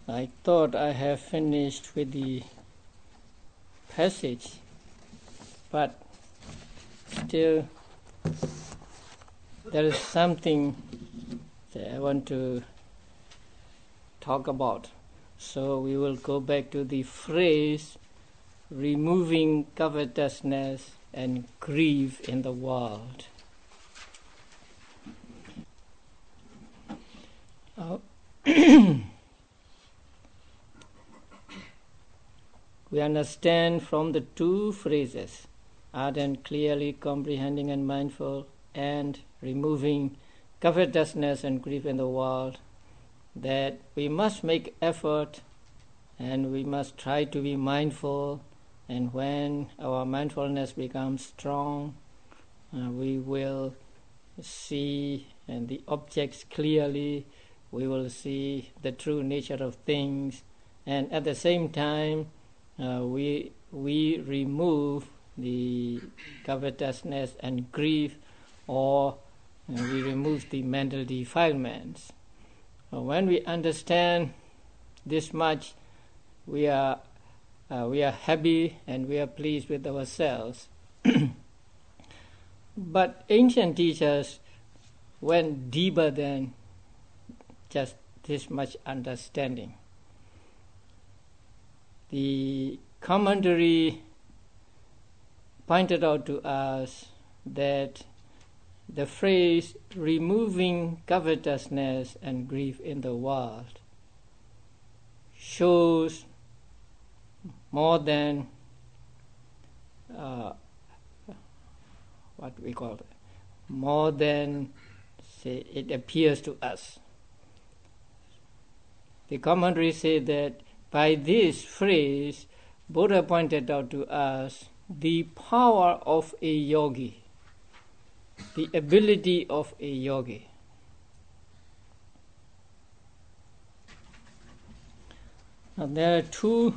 I thought I have finished with the passage, but still there is something that I want to talk about. So we will go back to the phrase, removing covetousness and grief in the world. We understand from the two phrases, ardent, clearly comprehending and mindful, and removing covetousness and grief in the world, that we must make effort and we must try to be mindful, and when our mindfulness becomes strong, we will see and the objects clearly, we will see the true nature of things, and at the same time we remove the covetousness and grief, or we remove the mental defilements. When we understand this much, we are happy and we are pleased with ourselves. But ancient teachers went deeper than just this much understanding. The commentary pointed out to us that the phrase removing covetousness and grief in the world shows more than more than, say, it appears to us. The commentary said that by this phrase, Buddha pointed out to us the power of a yogi, the ability of a yogi. Now there are two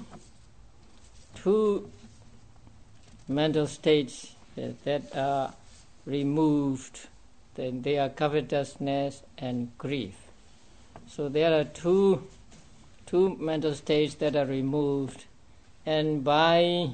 mental states that are removed. Then they are covetousness and grief. So there are two mental states that are removed, and by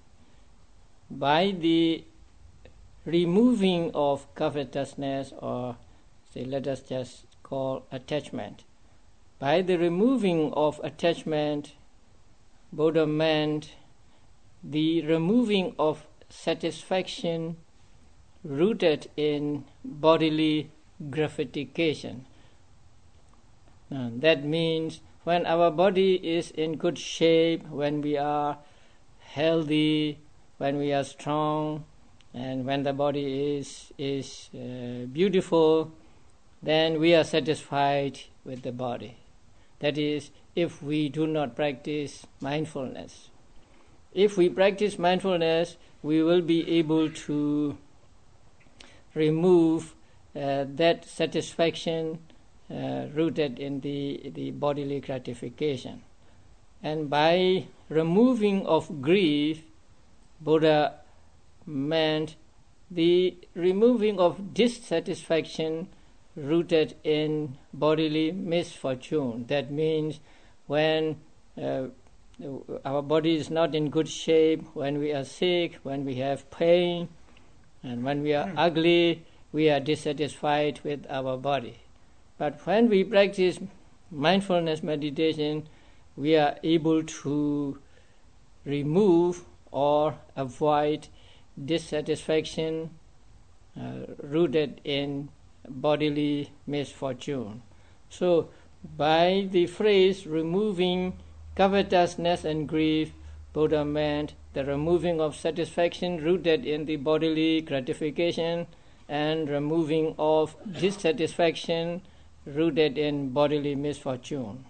the removing of covetousness, or say let us just call attachment, by the removing of attachment, Buddha meant the removing of satisfaction rooted in bodily gratification. That means when our body is in good shape, when we are healthy, when we are strong, and when the body is beautiful, then we are satisfied with the body. That is, if we do not practice mindfulness. If we practice mindfulness, we will be able to remove that satisfaction rooted in the bodily gratification. And by removing of grief, Buddha meant the removing of dissatisfaction rooted in bodily misfortune. That means when our body is not in good shape, when we are sick, when we have pain, and when we are ugly, we are dissatisfied with our body. But when we practice mindfulness meditation, we are able to remove or avoid dissatisfaction rooted in bodily misfortune. So, by the phrase removing covetousness and grief, Buddha meant the removing of satisfaction rooted in the bodily gratification and removing of dissatisfaction rooted in bodily misfortune.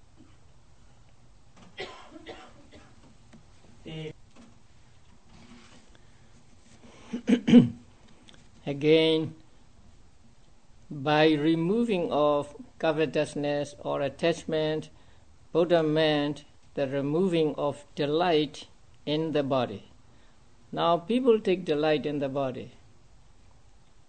Again, by removing of covetousness or attachment, Buddha meant the removing of delight in the body. Now people take delight in the body,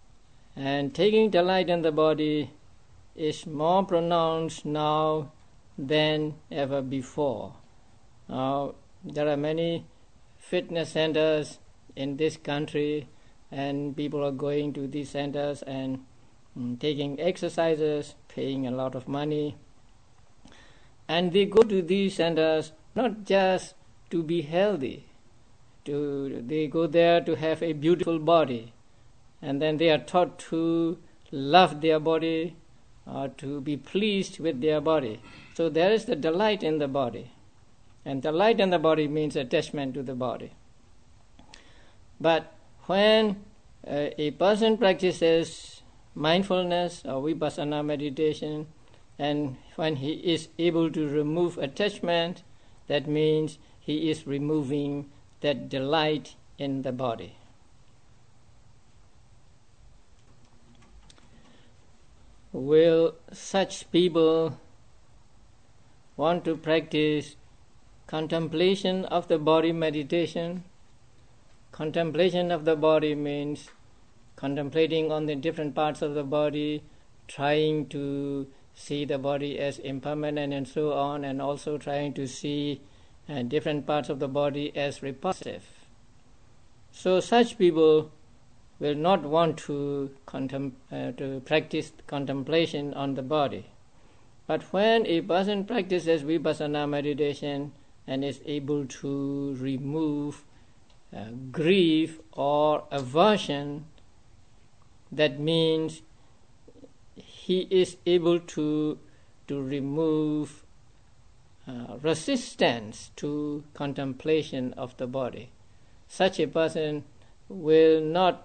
and taking delight in the body is more pronounced now than ever before. Now, there are many fitness centers in this country, and people are going to these centers and taking exercises, paying a lot of money. And they go to these centers not just to be healthy, they go there to have a beautiful body, and then they are taught to love their body or to be pleased with their body. So there is the delight in the body, and delight in the body means attachment to the body. But when a person practices mindfulness or vipassana meditation, and when he is able to remove attachment, that means he is removing that delight in the body. Will such people want to practice contemplation of the body meditation? Contemplation of the body means contemplating on the different parts of the body, trying to see the body as impermanent and so on, and also trying to see different parts of the body as repulsive. So such people will not want to practice contemplation on the body. But when a person practices vipassana meditation and is able to remove grief or aversion, that means he is able to remove resistance to contemplation of the body. Such a person will not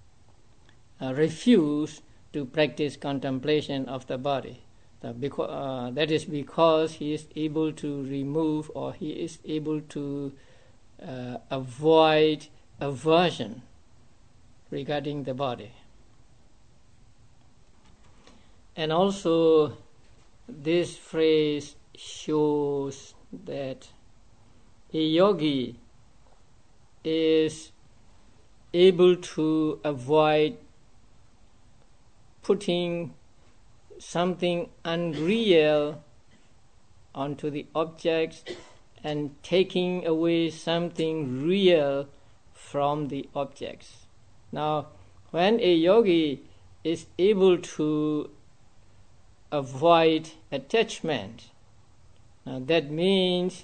refuse to practice contemplation of the body. That is because he is able to remove, or he is able to avoid aversion regarding the body. And also, this phrase shows that a yogi is able to avoid putting something unreal onto the objects and taking away something real from the objects. Now, when a yogi is able to avoid attachment, that means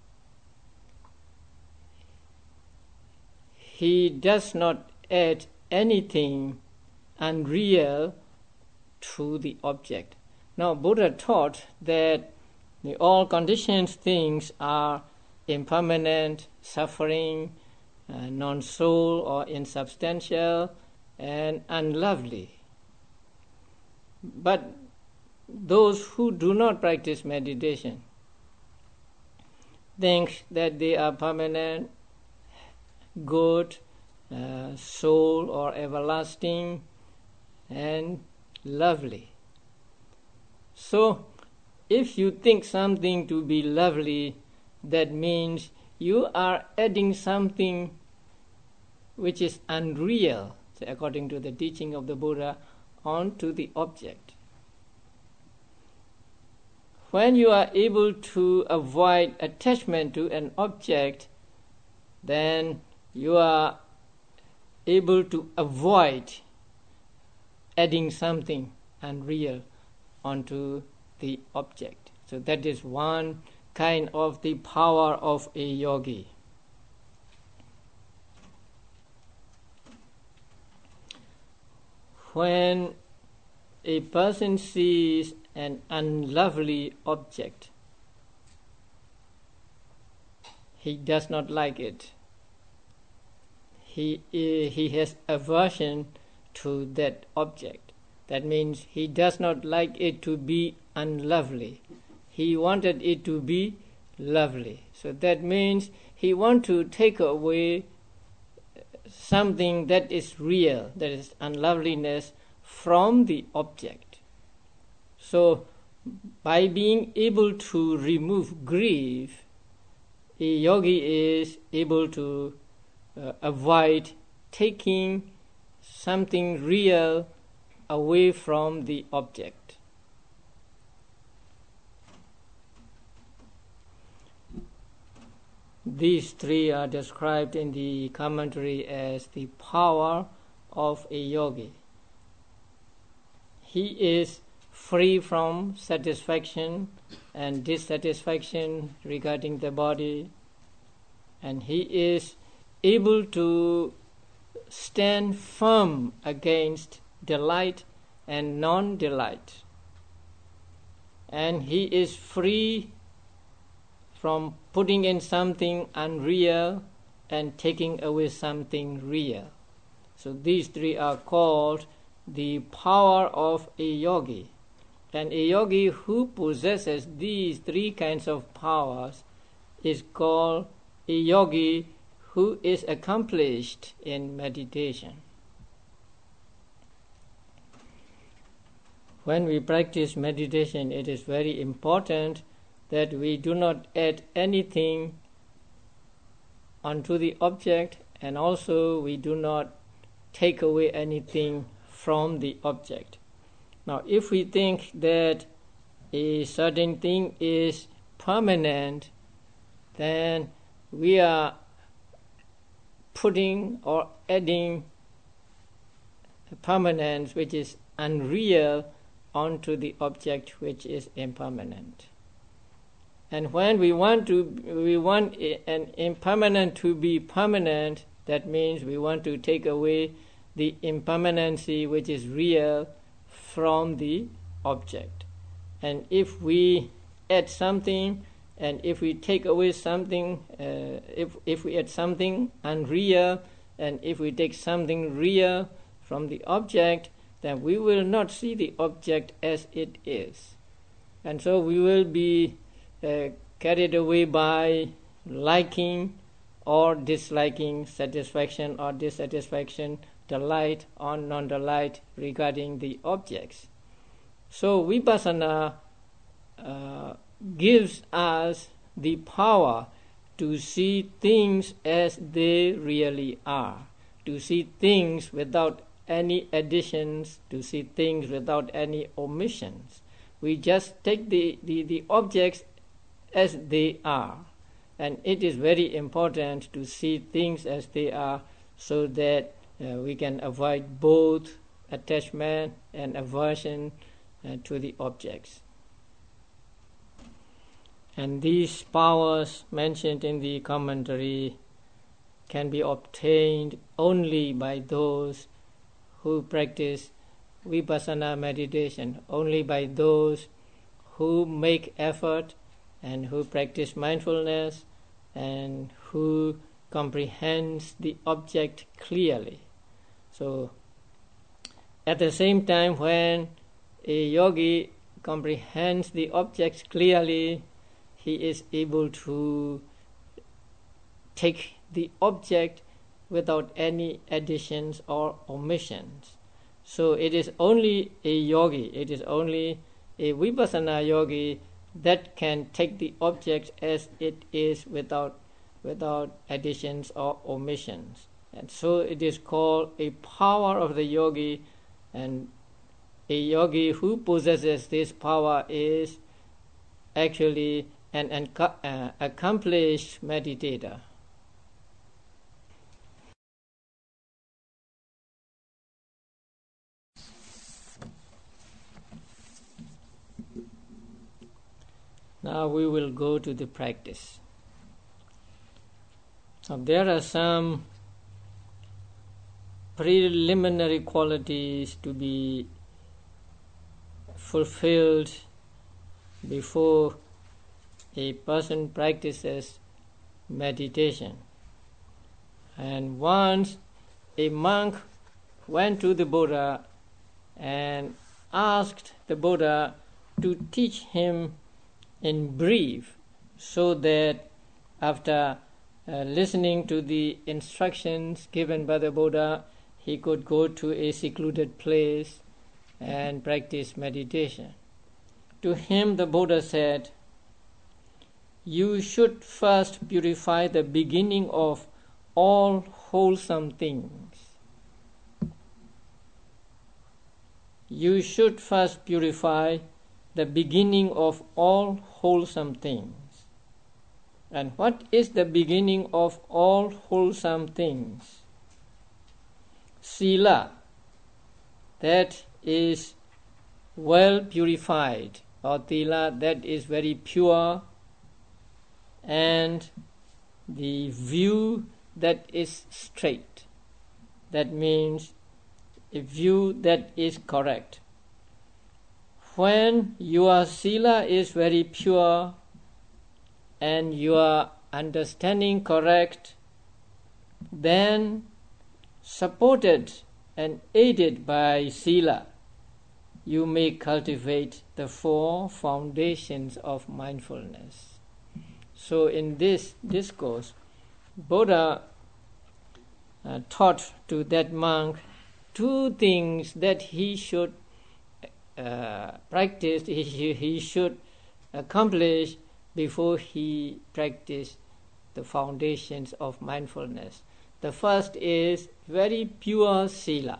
he does not add anything unreal to the object. Now, Buddha taught that all conditioned things are impermanent, suffering, non-soul or insubstantial, and unlovely. But those who do not practice meditation think that they are permanent, good, soul or everlasting, and lovely. So, if you think something to be lovely, that means you are adding something which is unreal, according to the teaching of the Buddha, onto the object. When you are able to avoid attachment to an object, then you are able to avoid adding something unreal onto the object. So that is one kind of the power of a yogi. When a person sees an unlovely object, he does not like it. He has aversion to that object. That means he does not like it to be unlovely. He wanted it to be lovely. So that means he wants to take away something that is real, that is unloveliness, from the object. So by being able to remove grief, a yogi is able to avoid taking something real away from the object. these three are described in the commentary as the power of a yogi. He is free from satisfaction and dissatisfaction regarding the body, and he is able to stand firm against delight and non-delight, and he is free from putting in something unreal and taking away something real. So these three are called the power of a yogi. And a yogi who possesses these three kinds of powers is called a yogi who is accomplished in meditation. When we practice meditation, it is very important that we do not add anything onto the object, and also we do not take away anything from the object. Now, if we think that a certain thing is permanent, then we are putting or adding permanence, which is unreal, onto the object which is impermanent. And when we want an impermanent to be permanent, that means we want to take away the impermanency which is real from the object. And if we add something, and if we take away something, if we add something unreal, and if we take something real from the object, then we will not see the object as it is. And so we will be carried away by liking or disliking, satisfaction or dissatisfaction, delight or non-delight regarding the objects. So vipassana gives us the power to see things as they really are, to see things without any additions, to see things without any omissions. We just take the objects as they are. And it is very important to see things as they are, so that we can avoid both attachment and aversion to the objects. And these powers mentioned in the commentary can be obtained only by those who practice vipassana meditation, only by those who make effort and who practice mindfulness and who comprehends the object clearly. So at the same time, when a yogi comprehends the objects clearly, he is able to take the object without any additions or omissions. So it is only a yogi, it is only a vipassana yogi that can take the object as it is without additions or omissions. And so it is called a power of the yogi, and a yogi who possesses this power is actually an accomplished meditator. Now we will go to the practice. Now there are some preliminary qualities to be fulfilled before a person practices meditation. And once a monk went to the Buddha and asked the Buddha to teach him in brief, so that after listening to the instructions given by the Buddha, he could go to a secluded place and practice meditation. To him the Buddha said, "You should first purify the beginning of all wholesome things. You should first purify the beginning of all wholesome things." And what is the beginning of all wholesome things? Sila, that is well purified, or tila, that is very pure, and the view that is straight. That means a view that is correct. When your sila is very pure and your understanding correct, then supported and aided by sila, you may cultivate the 4 foundations of mindfulness. So in this discourse, Buddha taught to that monk 2 things that he should practice, he should accomplish before he practiced the foundations of mindfulness. The first is very pure sila,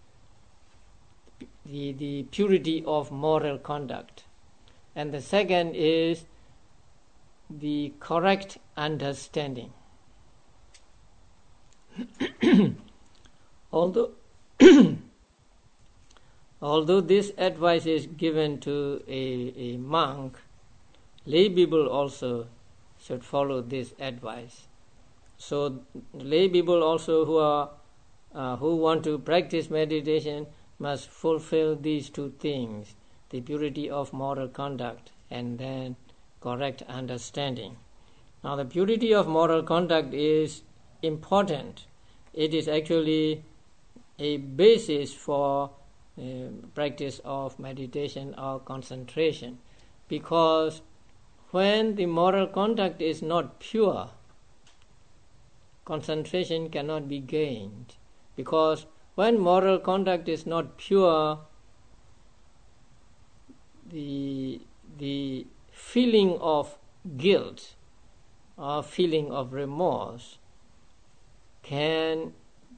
the purity of moral conduct. And the second is the correct understanding. Although this advice is given to a monk, lay people also should follow this advice. So lay people also who want to practice meditation must fulfill these 2 things, the purity of moral conduct and then correct understanding. Now the purity of moral conduct is important. It is actually a basis for practice of meditation or concentration, because when the moral conduct is not pure, concentration cannot be gained. Because when moral conduct is not pure, the feeling of guilt or feeling of remorse can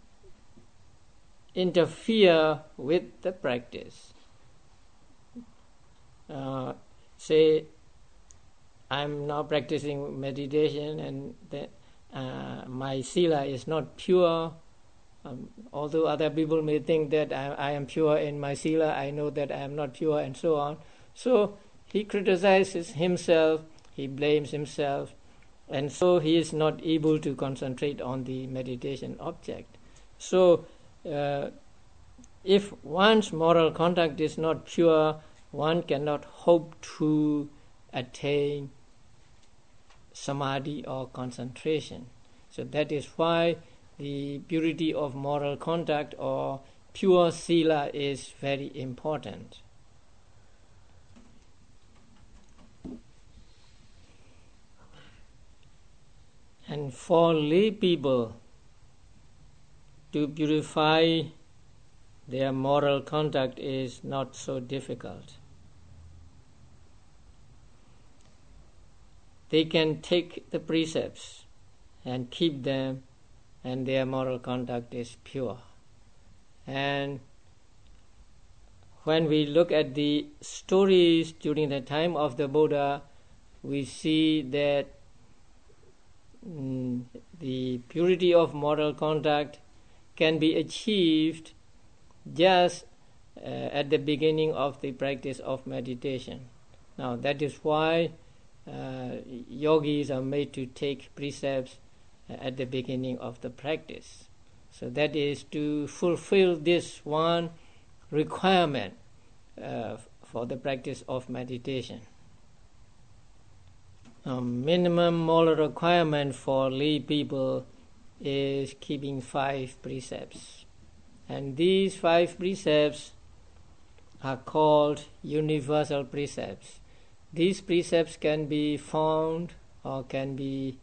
interfere with the practice. Say, I'm now practicing meditation and my sila is not pure. Although other people may think that I am pure in my sila, I know that I am not pure, and so on. So he criticizes himself, he blames himself, and so he is not able to concentrate on the meditation object. So if one's moral conduct is not pure, one cannot hope to attain samadhi or concentration. So that is why the purity of moral conduct or pure sila is very important. And for lay people to purify their moral conduct is not so difficult. They can take the precepts and keep them, and their moral conduct is pure. And when we look at the stories during the time of the Buddha, we see that the purity of moral conduct can be achieved just at the beginning of the practice of meditation. Now that is why yogis are made to take precepts at the beginning of the practice. So that is to fulfill this one requirement for the practice of meditation. Minimum moral requirement for lay people is keeping 5 precepts. And these 5 precepts are called universal precepts. These precepts can be found or can be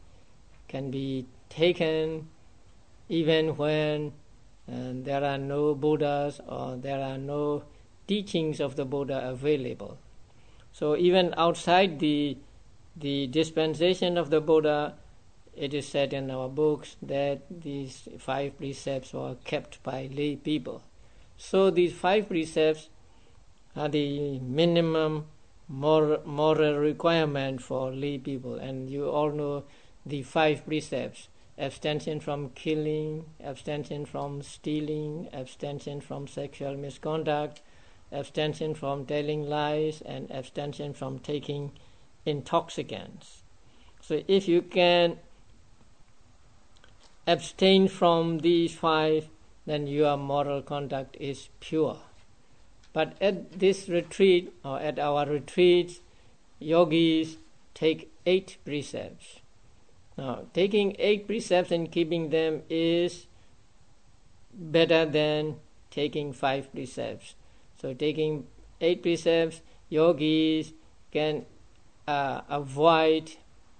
taken even when there are no Buddhas or there are no teachings of the Buddha available. So even outside the dispensation of the Buddha, it is said in our books that these 5 precepts were kept by lay people. So these 5 precepts are the minimum moral requirement for lay people. And you all know the 5 precepts: abstention from killing, abstention from stealing, abstention from sexual misconduct, abstention from telling lies, and abstention from taking intoxicants. So if you can abstain from these 5, then your moral conduct is pure. But at this retreat, or at our retreats, yogis take 8 precepts. Now, taking 8 precepts and keeping them is better than taking 5 precepts. So taking 8 precepts, yogis can avoid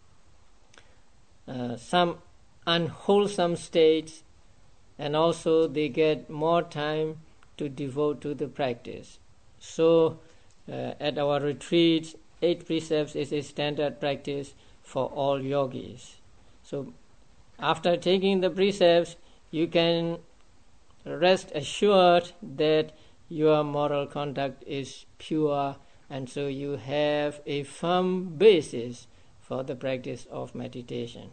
some unwholesome states, and also they get more time to devote to the practice. So at our retreats, 8 precepts is a standard practice for all yogis. So after taking the precepts, you can rest assured that your moral conduct is pure, and so you have a firm basis for the practice of meditation.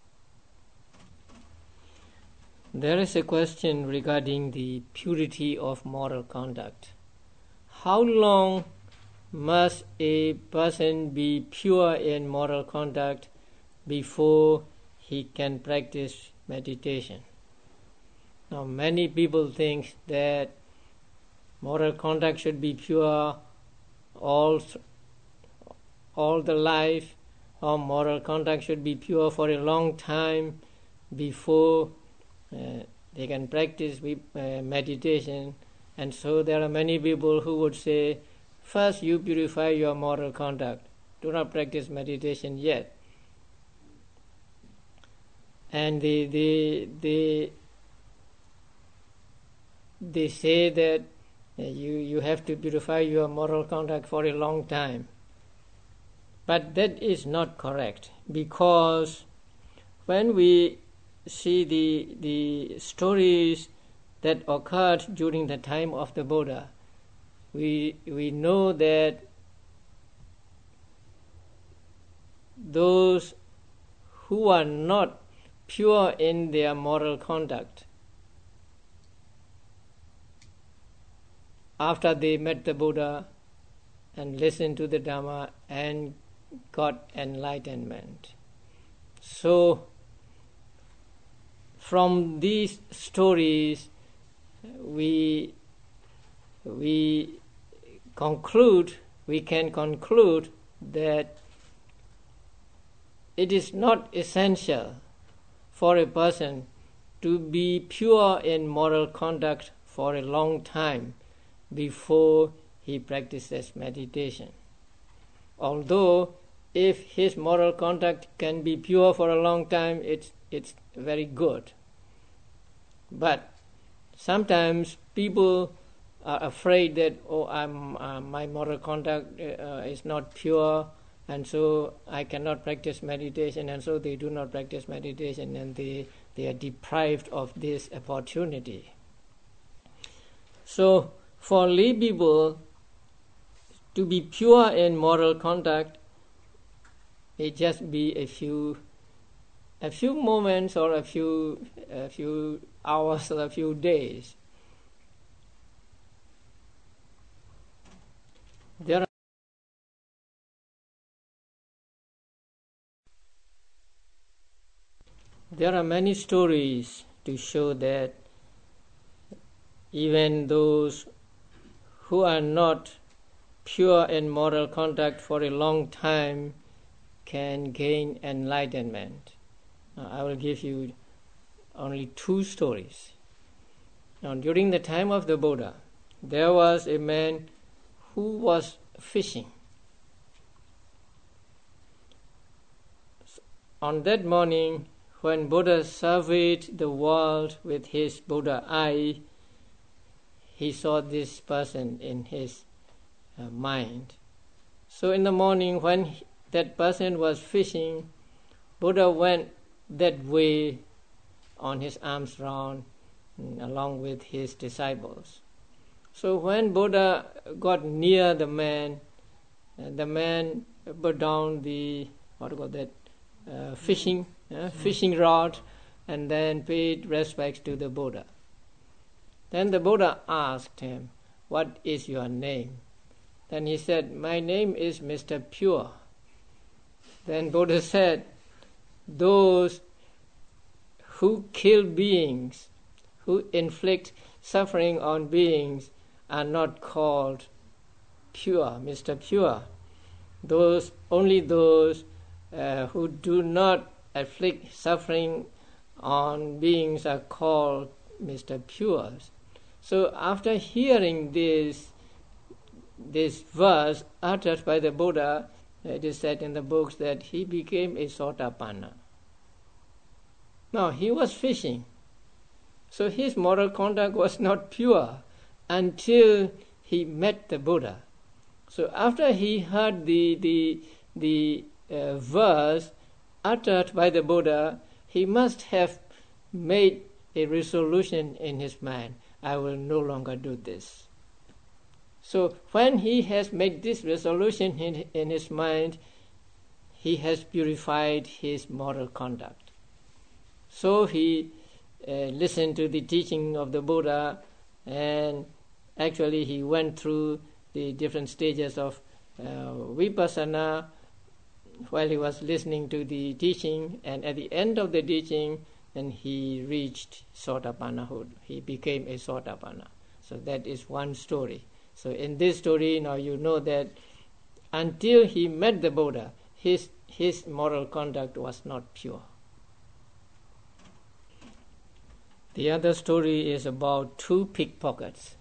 There is a question regarding the purity of moral conduct. How long must a person be pure in moral conduct before he can practice meditation? Now, many people think that moral conduct should be pure all the life, or moral conduct should be pure for a long time before they can practice meditation. And so there are many people who would say, first you purify your moral conduct, do not practice meditation yet. And they say that you have to purify your moral conduct for a long time. But that is not correct, because when we see the stories that occurred during the time of the Buddha, we know that those who are not pure in their moral conduct, after they met the Buddha and listened to the Dhamma and got enlightenment. So from these stories we can conclude that it is not essential for a person to be pure in moral conduct for a long time before he practices meditation. Although if his moral conduct can be pure for a long time, it's very good. But sometimes people are afraid that my moral conduct is not pure, and so I cannot practice meditation, and so they do not practice meditation, and they are deprived of this opportunity. So for lay people to be pure in moral conduct, it just be a few moments, or a few hours, or a few days. There are many stories to show that even those who are not pure in moral conduct for a long time can gain enlightenment. Now, I will give you only 2 stories. Now, during the time of the Buddha, there was a man who was fishing. On that morning, when Buddha surveyed the world with his Buddha eye, he saw this person in his mind. So in the morning, when that person was fishing, Buddha went that way on his arms round, along with his disciples. So when Buddha got near the man, the man put down the, fishing rod, and then paid respects to the Buddha. Then the Buddha asked him, "What is your name?" Then he said, "My name is Mr. Pure." Then Buddha said, "Those who kill beings, who inflict suffering on beings, are not called pure, Mr. Pure. Only those who do not inflict suffering on beings are called Mr. Pure." So after hearing this verse uttered by the Buddha, it is said in the books that he became a Sotapanna. Now, he was fishing, so his moral conduct was not pure until he met the Buddha. So after he heard the verse uttered by the Buddha, he must have made a resolution in his mind, "I will no longer do this." So when he has made this resolution in his mind, he has purified his moral conduct. So he listened to the teaching of the Buddha, and actually he went through the different stages of vipassana while he was listening to the teaching, and at the end of the teaching, then he reached Sotapannahood. He became a Sotapanna. So that is one story. So in this story, now you know that until he met the Buddha, his moral conduct was not pure. The other story is about two pickpockets.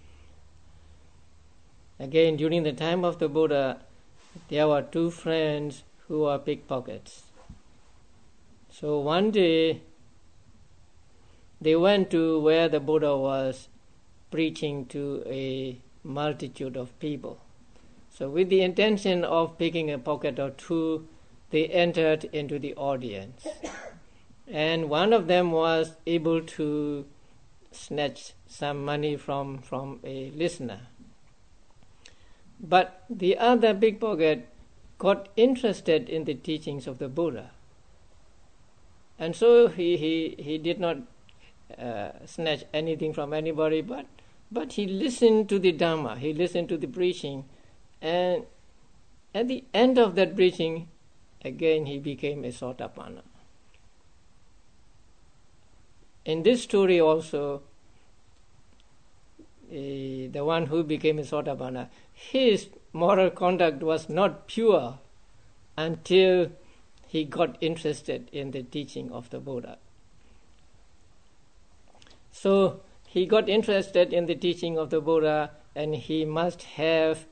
Again, during the time of the Buddha, there were two friends who were pickpockets. So one day, they went to where the Buddha was preaching to a multitude of people. So with the intention of picking a pocket or two, they entered into the audience. And one of them was able to snatch some money from a listener. But the other pickpocket got interested in the teachings of the Buddha. And so he did not snatch anything from anybody, but he listened to the Dhamma, he listened to the preaching, and at the end of that preaching, again he became a Sotapanna. In this story also, the one who became a Sotapanna, his moral conduct was not pure until he got interested in the teaching of the Buddha. So he got interested in the teaching of the Buddha, and he must have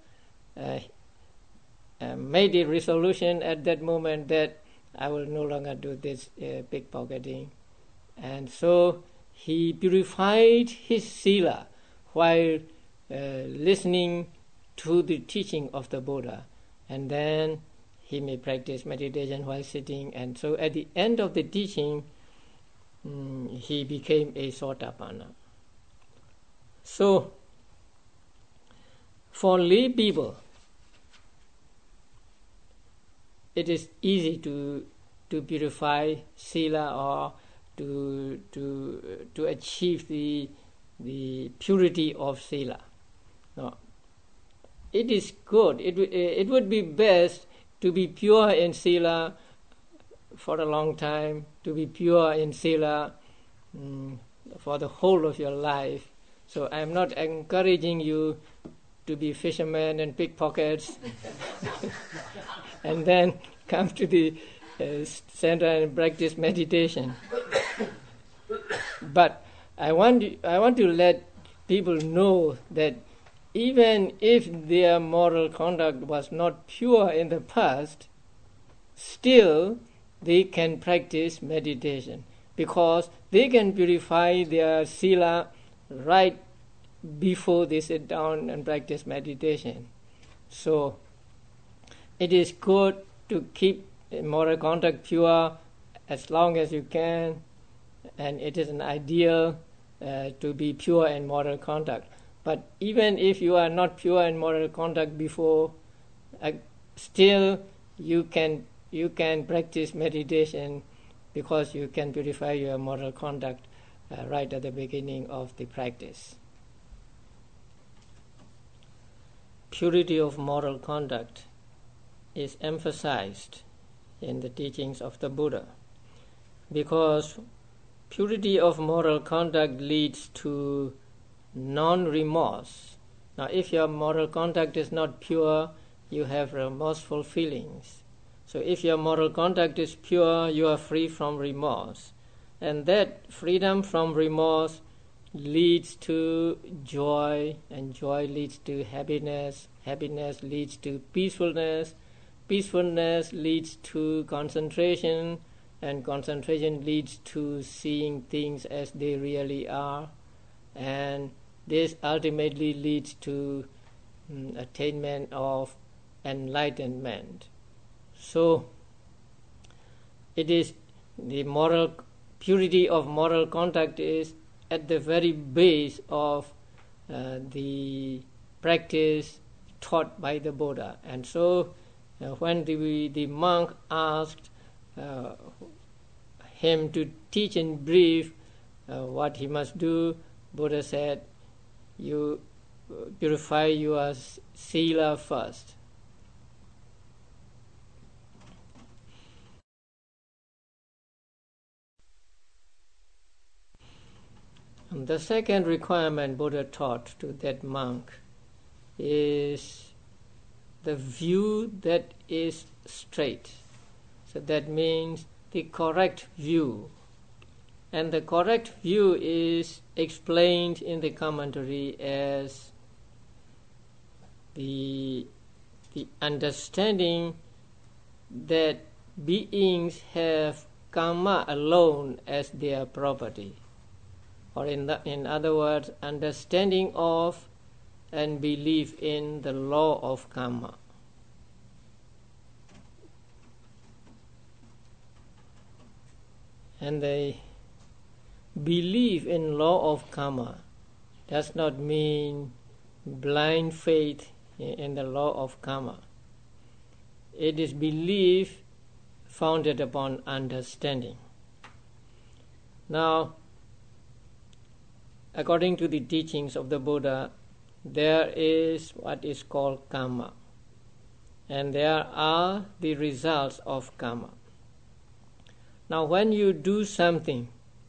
made a resolution at that moment that I will no longer do this pickpocketing. And so he purified his sila while listening to the teaching of the Buddha, and then he may practice meditation while sitting, and so at the end of the teaching, he became a Sotapanna. So, for lay people, it is easy to purify sila or to achieve the purity of sila. No, it is good. It would be best to be pure in sila for a long time, to be pure in sila for the whole of your life. So I am not encouraging you to be fishermen and pickpockets and then come to the center and practice meditation. But I want to let people know that even if their moral conduct was not pure in the past, still they can practice meditation, because they can purify their sila right before they sit down and practice meditation. So it is good to keep moral conduct pure as long as you can, and it is an ideal to be pure in moral conduct. But even if you are not pure in moral conduct before, still you can practice meditation because you can purify your moral conduct right at the beginning of the practice. Purity of moral conduct is emphasized in the teachings of the Buddha because purity of moral conduct leads to non-remorse. Now, if your moral conduct is not pure, you have remorseful feelings. So if your moral conduct is pure, you are free from remorse. And that freedom from remorse leads to joy, and joy leads to happiness. Happiness leads to peacefulness. Peacefulness leads to concentration, and concentration leads to seeing things as they really are. And this ultimately leads to attainment of enlightenment. So it is the moral purity of moral conduct is at the very base of the practice taught by the Buddha. And so when the monk asked him to teach in brief what he must do, Buddha said, you purify your sila first. And the second requirement Buddha taught to that monk is the view that is straight. So that means the correct view. And the correct view is explained in the commentary as the understanding that beings have karma alone as their property. Or in other words, understanding of and belief in the law of karma. And the belief in law of karma does not mean blind faith in the law of karma. It is belief founded upon understanding. Now, according to the teachings of the Buddha, there is what is called karma, and there are the results of karma. Now, when you do something,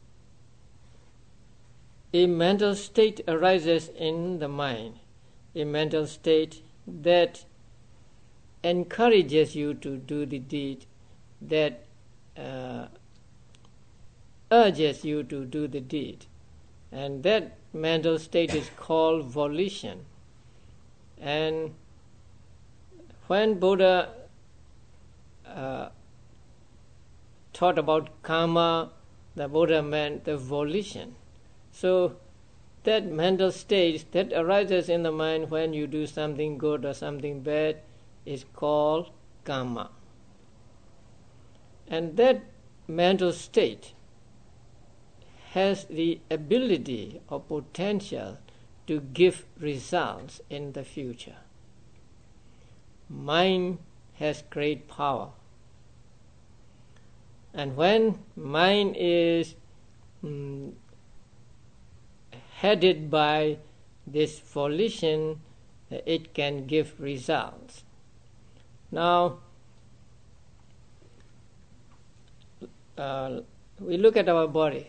a mental state arises in the mind, a mental state that encourages you to do the deed, that urges you to do the deed. And that mental state is called volition. And when Buddha taught about karma, the Buddha meant the volition. So that mental state that arises in the mind when you do something good or something bad is called karma. And that mental state has the ability or potential to give results in the future. Mind has great power. And when mind is headed by this volition, it can give results. Now, we look at our body.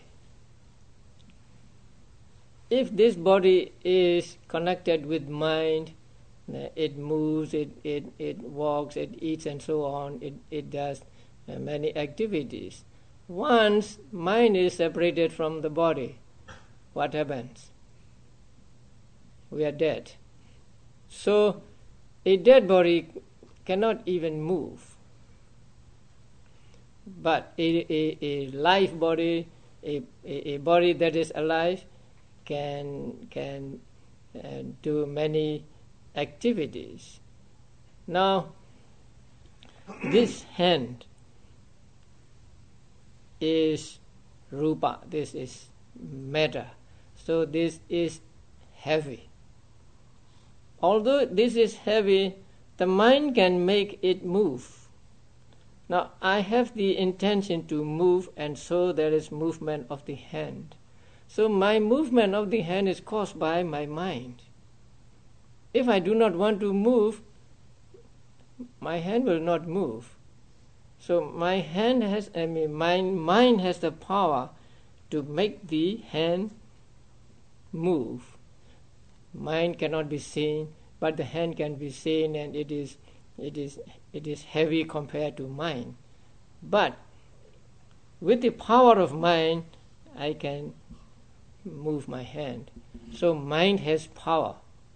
If this body is connected with mind, it moves, it walks, it eats and so on, it does many activities. Once mind is separated from the body, what happens? We are dead. So a dead body cannot even move. But a live body, a body that is alive, can do many activities. Now, this hand is rupa, this is matter. So this is heavy. Although this is heavy, the mind can make it move. Now, I have the intention to move, and so there is movement of the hand. So my movement of the hand is caused by my mind. If I do not want to move, my hand will not move. So my mind has the power to make the hand move. Mind cannot be seen, but the hand can be seen, and it is heavy compared to mind. But with the power of mind, I can move my hand. So mind has power.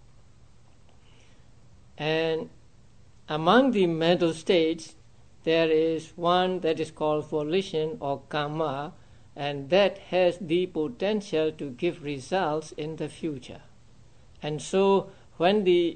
And among the mental states, there is one that is called volition or karma, and that has the potential to give results in the future. And so when the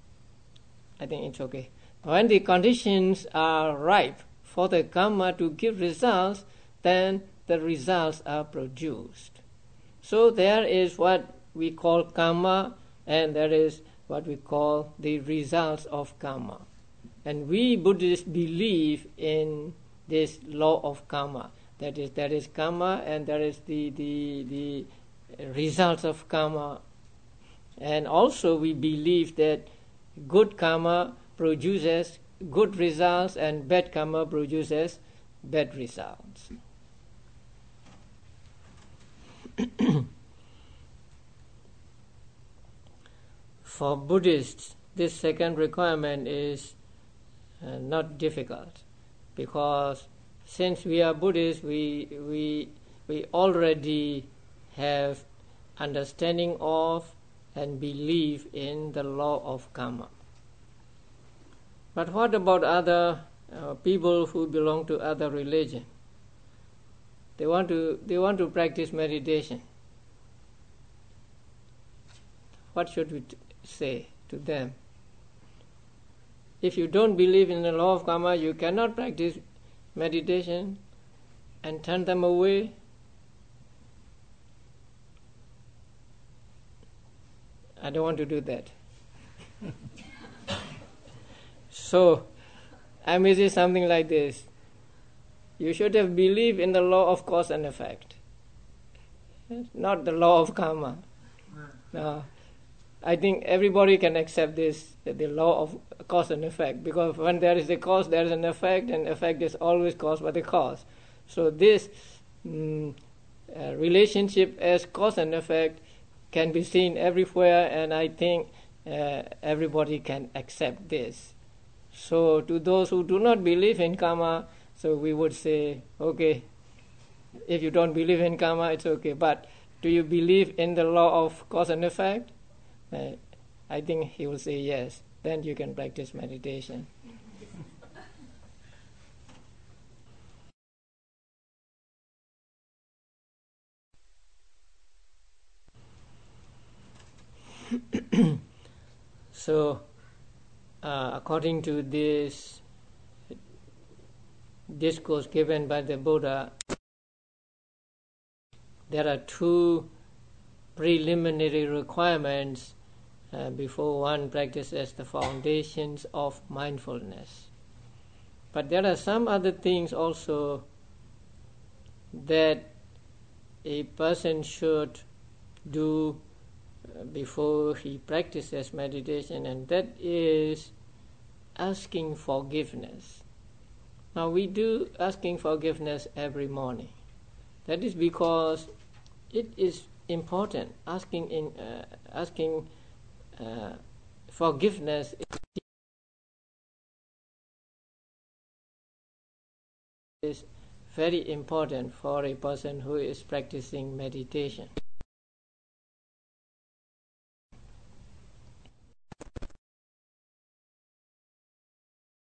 conditions are ripe for the karma to give results, then the results are produced. So there is what we call karma, and there is what we call the results of karma. And we Buddhists believe in this law of karma. That is, there is karma, and there is the results of karma. And also we believe that good karma produces good results, and bad karma produces bad results. For Buddhists, this second requirement is not difficult, because since we are Buddhists, we already have understanding of and believe in the law of karma. But what about other people who belong to other religion? They want to practice meditation. What should we say to them? If you don't believe in the law of karma, you cannot practice meditation, and turn them away. I don't want to do that. So, I may say something like this. You should have believed in the law of cause and effect, not the law of karma. No. I think everybody can accept this, the law of cause and effect, because when there is a cause, there is an effect, and effect is always caused by the cause. So this relationship as cause and effect can be seen everywhere, and I think everybody can accept this. So to those who do not believe in karma, so we would say, okay, if you don't believe in karma, it's okay, but do you believe in the law of cause and effect? I think he will say yes. Then you can practice meditation. So, according to this discourse given by the Buddha, there are two preliminary requirements before one practices the foundations of mindfulness. But there are some other things also that a person should do before he practices meditation, and that is asking forgiveness. Now we do asking forgiveness every morning. That is because it is important. Asking forgiveness is very important for a person who is practicing meditation.